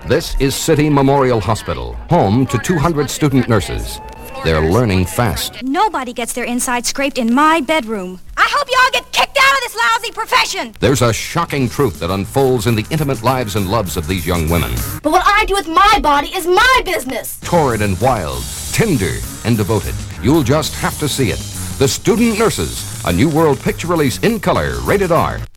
This is City Memorial Hospital, home to 200 student nurses. They're learning fast. Nobody gets their inside scraped in my bedroom. I hope you all get kicked out of this lousy profession. There's a shocking truth that unfolds in the intimate lives and loves of these young women. But what I do with my body is my business. Torrid and wild, tender and devoted. You'll just have to see it. The Student Nurses, a New World Picture release in color, rated R.